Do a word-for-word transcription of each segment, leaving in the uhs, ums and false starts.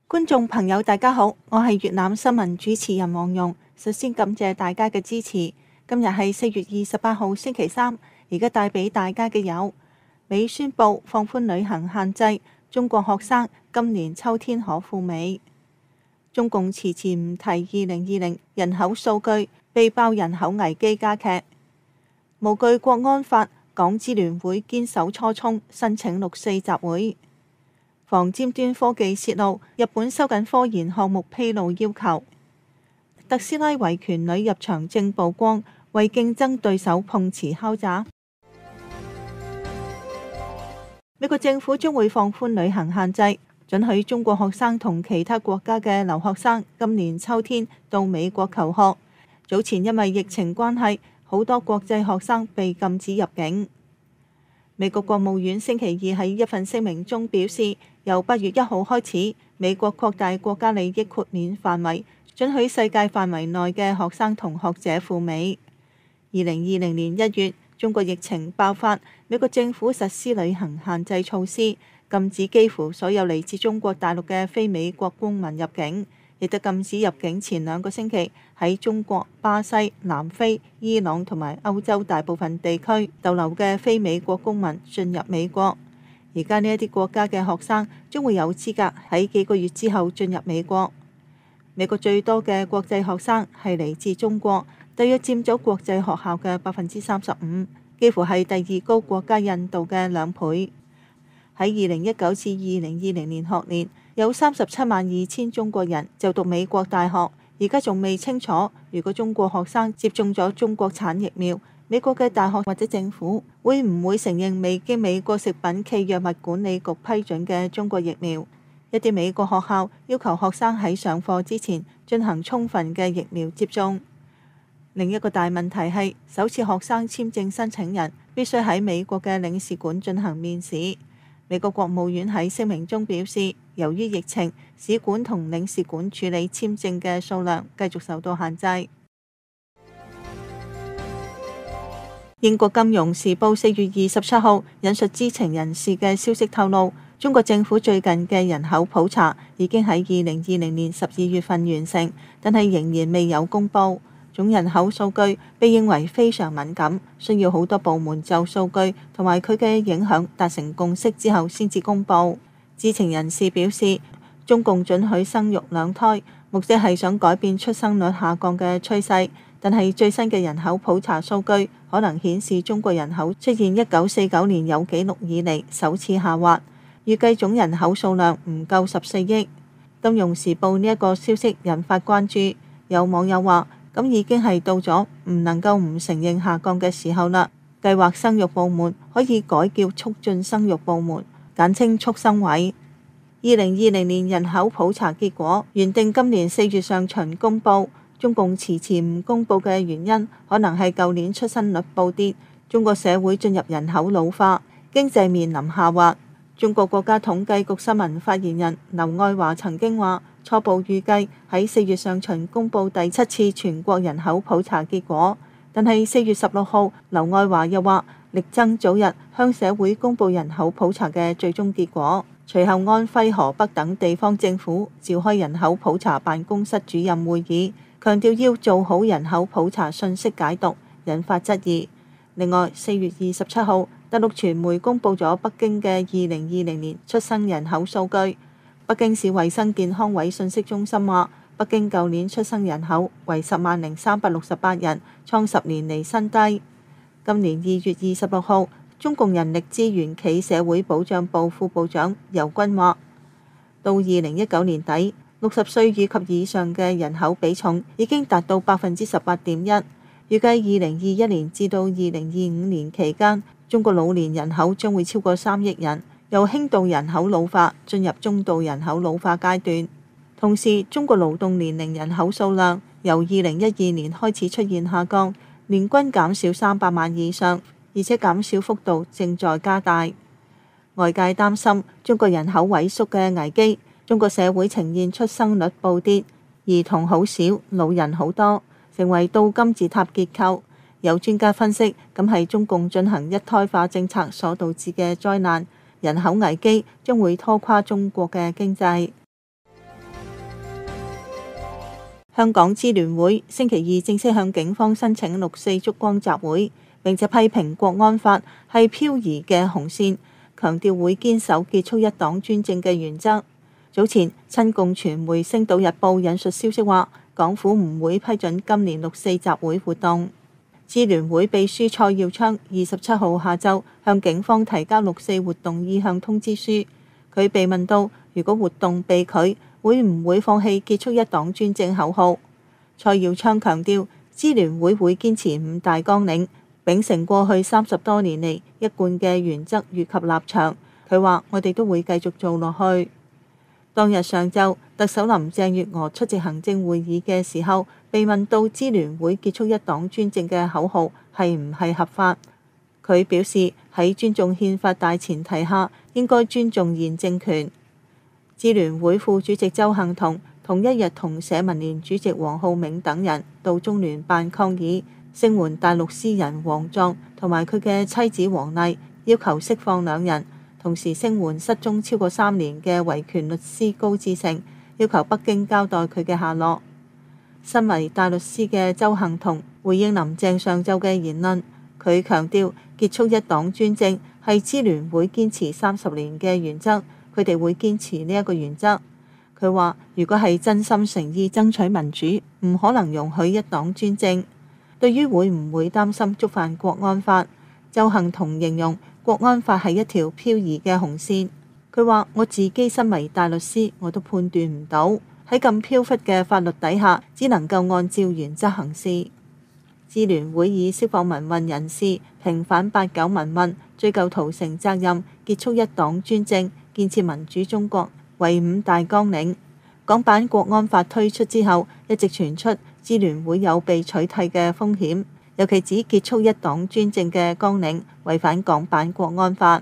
觀眾朋友大家好，我係粵覽新聞主持人黃蓉。首先感謝大家嘅支持。今日係四月二十八號星期三，而家帶俾大家嘅有：美宣布放寬旅行限制，中國學生今年秋天可赴美；中共遲遲唔提二零二零人口數據，被爆人口危機加劇；無懼國安法，港支聯會堅守初衷，申請六四集會。防尖端科技洩露，日本收緊科研項目披露要求。特斯拉維權女入場證曝光，為競爭對手碰瓷敲詐。美國政府將會放寬旅行限制，准許中國學生同其他國家嘅留學生今年秋天到美國求學。早前因為疫情關係，好多國際學生被禁止入境。美國國務院星期二喺一份聲明中表示，由八月一號開始，美國擴大國家利益豁免範圍，准許世界範圍內嘅學生同學者赴美。二零二零年一月，中國疫情爆發，美國政府實施旅行限制措施，禁止幾乎所有嚟自中國大陸嘅非美國公民入境，亦都禁止入境前兩個星期喺中國、巴西、南非、伊朗同埋歐洲大部分地區逗留嘅非美國公民進入美國。而家呢一啲國家嘅學生將會有資格喺幾個月之後進入美國。美國最多嘅國際學生係嚟自中國，大約佔咗國際學校嘅百分之三十五，幾乎係第二高國家印度嘅兩倍。喺二零一九至二零二零年學年，有三十七萬二千中國人就讀美國大學。而家仲未清楚，如果中國學生接種咗中國產疫苗，美國嘅大學或者政府會唔會承認未經美國食品暨藥物管理局批准嘅中國疫苗？一啲美國學校要求學生喺上課之前進行充分嘅疫苗接種。另一個大問題係，首次學生簽證申請人必須喺美國嘅領事館進行面試。美國國務院喺聲明中表示，由於疫情，使館同領事館處理簽證嘅數量繼續受到限制。英國金融時報四月二十七號引述知情人士嘅消息透露，中國政府最近嘅人口普查已經喺二零二零年十二月份完成，但係仍然未有公佈。總人口數據被認為非常敏感，需要好多部門就數據同埋佢嘅影響達成共識之後先至公佈。知情人士表示，中共准許生育兩胎，目的係想改變出生率下降嘅趨勢，但係最新嘅人口普查數據可能顯示中國人口出現一九四九年有紀錄以嚟首次下滑，預計總人口數量唔夠十四億。金融時報呢一個消息引發關注，有網友話：咁已經係到咗唔能夠唔承認下降嘅時候啦。計劃生育部門可以改叫促進生育部門，簡稱促生委。二零二零年人口普查結果原定今年四月上旬公佈，中共遲遲唔公佈嘅原因可能係舊年出生率暴跌，中國社會進入人口老化，經濟面臨下滑。中國國家統計局新聞發言人劉愛華曾經話，初步預計喺四月上旬公佈第七次全國人口普查結果，但係四月十六號，劉愛華又話力爭早日向社會公佈人口普查嘅最終結果。隨後，安徽、河北等地方政府召開人口普查辦公室主任會議，強調要做好人口普查信息解讀，引發質疑。另外，四月二十七號，大陸傳媒公佈咗北京嘅二零二零年出生人口數據。北京市衛生健康委信息中心話，北京舊年出生人口為十萬零三百六十八人，創十年嚟新低。今年二月二十六號，中共人力資源暨社會保障部副部長尤軍話，到二零一九年底，六十歲以及以上嘅人口比重已經達到百分之十八點一。預計二零二一年至到二零二五年期間，中國老年人口將會超過三億人，由輕度人口老化進入中度人口老化階段。同時，中國勞動年齡人口數量由二零一二年開始出現下降，年均減少三百萬以上，而且減少幅度正在加大。外界擔心中國人口萎縮嘅危機，中國社會呈現出生率暴跌，兒童好少，老人好多，成為倒金字塔結構。有專家分析，咁係中共進行一胎化政策所導致嘅災難，人口危機將會拖垮中國嘅經濟。 香港支聯會星期二正式向警方申請六四燭光集會，並且批評國安法係漂移嘅紅線，強調會堅守結束一黨專政嘅原則。早前親共傳媒《星島日報》引述消息話，港府唔會批准今年六四集會活動。支聯會秘書蔡耀昌二十七號下晝向警方提交六四活動意向通知書。佢被問到，如果活動被拒，會唔會放棄結束一黨專政口號？蔡耀昌強調，支聯會會堅持五大綱領，秉承過去三十多年嚟一貫嘅原則與及立場。佢話：我哋都會繼續做落去。當日上晝，特首林鄭月娥出席行政會議嘅時候，被問到支聯會結束一黨專政嘅口號係唔係合法，佢表示喺尊重憲法大前提下，應該尊重現政權。支聯會副主席鄒幸彤同一日同社民連主席黃浩銘等人到中聯辦抗議，聲援大陸詩人黃壯同埋佢嘅妻子黃麗，要求釋放兩人。同時聲援失蹤超過三年嘅維權律師高志成，要求北京交代佢嘅下落。身為大律師嘅鄒幸彤回應林鄭上晝嘅言論，佢強調結束一黨專政係支聯會堅持三十年嘅原則，佢哋會堅持呢一個原則。佢話：如果係真心誠意爭取民主，唔可能容許一黨專政。對於會唔會擔心觸犯國安法，鄒幸彤形容國安法係一條漂移嘅紅線。佢話：我自己身為大律師，我都判斷唔到喺咁飄忽嘅法律底下，只能夠按照原則行事。支聯會以釋放民運人士、平反八九民運、追究屠城責任、結束一黨專政、建設民主中國為五大綱領。港版國安法推出之後，一直傳出支聯會有被取締嘅風險。尤其指結束一黨專政嘅綱領違反港版國安法。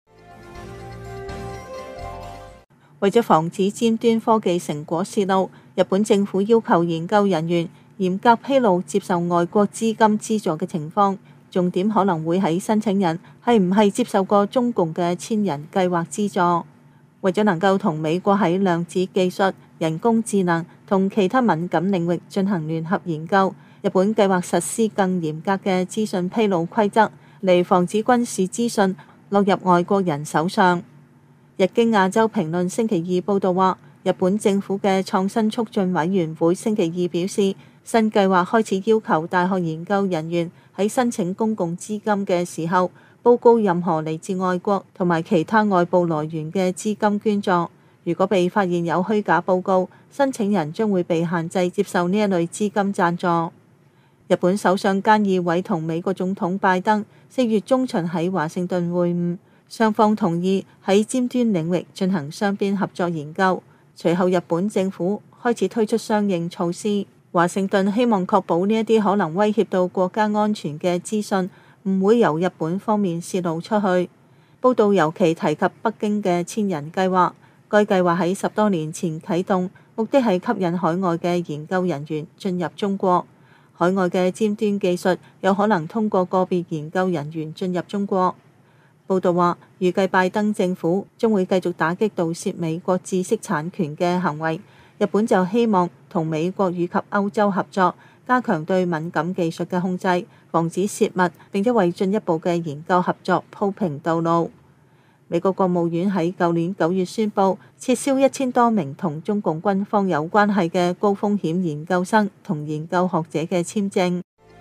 為咗防止尖端科技成果洩露，日本政府要求研究人員嚴格披露接受外國資金資助嘅情況，重點可能會喺申請人係唔係接受過中共嘅千人計劃資助。為咗能夠同美國喺量子技術、人工智能同其他敏感領域進行聯合研究，日本計劃實施更嚴格嘅資訊披露規則，嚟防止軍事資訊落入外國人手上。日經亞洲評論星期二報導話，日本政府嘅創新促進委員會星期二表示，新計劃開始要求大學研究人員喺申請公共資金嘅時候，報告任何嚟自外國同埋其他外部來源嘅資金捐助。如果被發現有虛假報告，申請人將會被限制接受呢一類資金贊助。日本首相菅義偉同美國總統拜登四月中旬喺華盛頓會晤，雙方同意喺尖端領域進行雙邊合作研究。隨後日本政府開始推出相應措施。華盛頓希望確保呢一啲可能威脅到國家安全嘅資訊唔會由日本方面泄露出去。報道尤其提及北京嘅千人計劃，該計劃喺十多年前啟動，目的係吸引海外嘅研究人員進入中國。海外嘅尖端技術有可能通過個別研究人員進入中國。報道話，預計拜登政府將會繼續打擊盜竊美國知識產權嘅行為。日本就希望同美國以及歐洲合作，加強對敏感技術嘅控制，防止泄密，並且為進一步嘅研究合作鋪平道路。美國國務院喺舊年九月宣布撤銷一千多名同中共軍方有關係嘅高風險研究生同研究學者嘅簽證。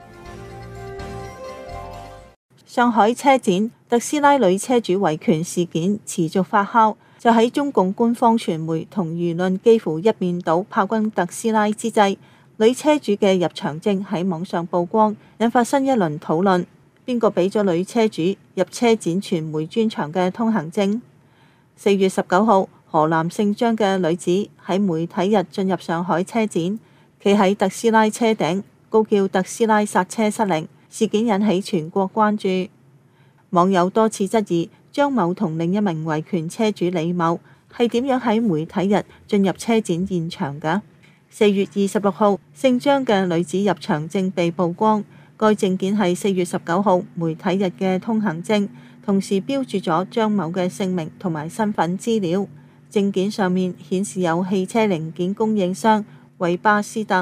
上海車展，特斯拉女車主維權事件持續發酵，就喺中共官方傳媒同輿論幾乎一面倒炮轟特斯拉之際，女車主嘅入場證喺網上曝光，引發新一輪討論。邊個俾咗女車主入車展傳媒專場嘅通行證？四月十九號，河南姓張嘅女子喺媒體日進入上海車展，企喺特斯拉車頂高叫特斯拉剎車失靈，事件引起全國關注。網友多次質疑張某同另一名維權車主李某係點樣喺媒體日進入車展現場㗎？四月二十六號，姓張嘅女子入場證被曝光。該證件係四月十九號媒體日嘅通行證，同時標注咗張某嘅姓名同埋身份資料。證件上面顯示有汽車零件供應商為巴斯特，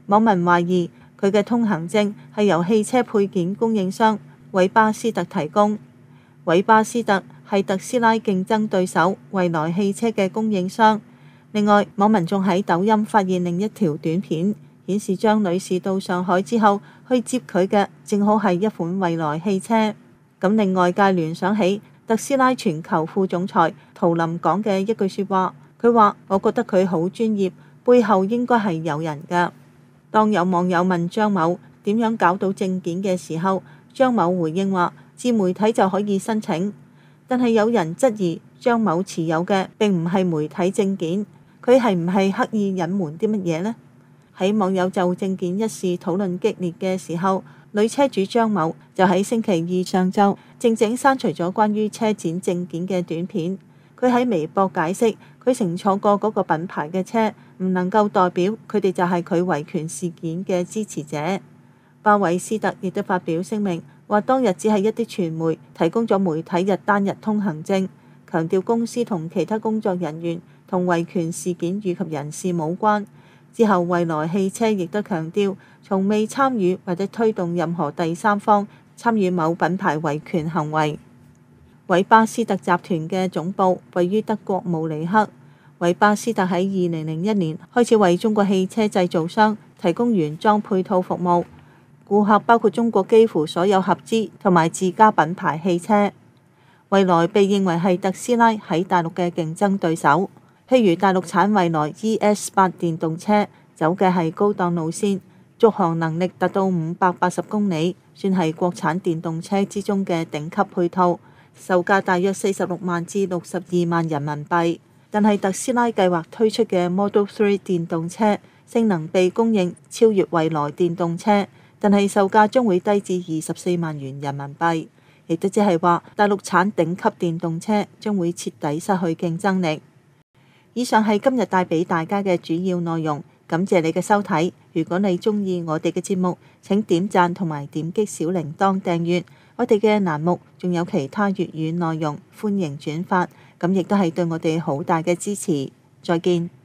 網民懷疑佢嘅通行證係由汽車配件供應商韋巴斯特提供。韋巴斯特係特斯拉競爭對手蔚來汽車嘅供應商。另外，網民仲喺抖音發現另一條短片，顯示張女士到上海之後去接佢嘅，正好係一款蔚來汽車，咁令外界聯想起特斯拉全球副總裁圖林講嘅一句説話，佢話：我覺得佢好專業，背後應該係有人㗎。當有網友問張某點樣搞到證件嘅時候，張某回應話：自媒體就可以申請，但係有人質疑張某持有嘅並唔係媒體證件，佢係唔係刻意隱瞞啲乜嘢呢？喺網友就證件一事討論激烈嘅時候，女車主張某就喺星期二上晝靜靜刪除咗關於車展證件嘅短片。佢喺微博解釋，佢乘坐過嗰個品牌嘅車，唔能夠代表佢哋就係佢維權事件嘅支持者。巴韋斯特亦都發表聲明，話當日只係一啲傳媒提供咗媒體日單日通行證，強調公司同其他工作人員同維權事件以及人士冇關。之後，蔚來汽車亦都強調，從未參與或者推動任何第三方參與某品牌維權行為。韋巴斯特集團嘅總部位於德國慕尼黑。韋巴斯特喺二零零一年開始為中國汽車製造商提供原裝配套服務，顧客包括中國幾乎所有合資同埋自家品牌汽車。蔚來被認為係特斯拉喺大陸嘅競爭對手，譬如大陸產蔚來 E S 八電動車走嘅係高檔路線，續航能力達到五百八十公里，算係國產電動車之中嘅頂級配套。售價大約四十六萬至六十二萬人民幣，但係特斯拉計劃推出嘅 Model 三電動車性能被公認超越蔚來電動車，但係售價將會低至二十四萬元人民幣，亦都即係話大陸產頂級電動車將會徹底失去競爭力。以上係今日帶俾大家嘅主要內容，感謝你嘅收睇。如果你鍾意我哋嘅節目，請點讚同埋點擊小鈴鐺訂閱。我哋嘅欄目仲有其他粵語內容，歡迎轉發，咁亦都係對我哋好大嘅支持。再見。